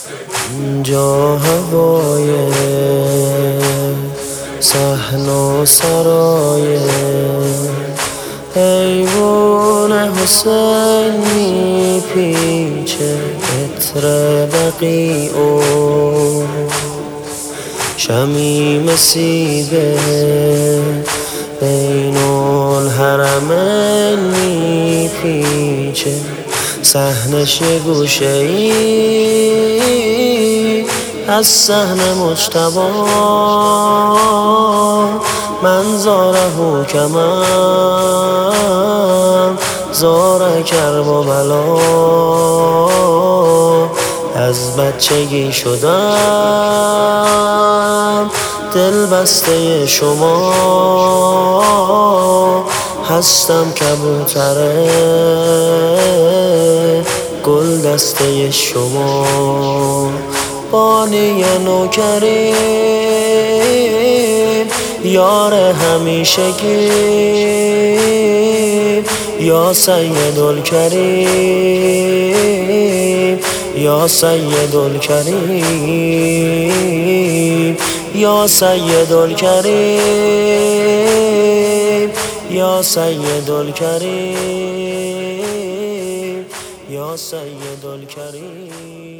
اینجا هوای صحن سرای ایوان حسین میپیچه عطر بقیع و شمیم سیبه بین الحرمین میپیچه صحنش گوشه ای از صحن مجتبی من زاره کمم زار کرب و بلا از بچگی شدم دل بسته شما هستم کبوتره گل دسته شما بانی نوکریم یار همیشگی یا سید الکریم یا سید الکریم یا سید الکریم یا سید الکریم یا سید الکریم.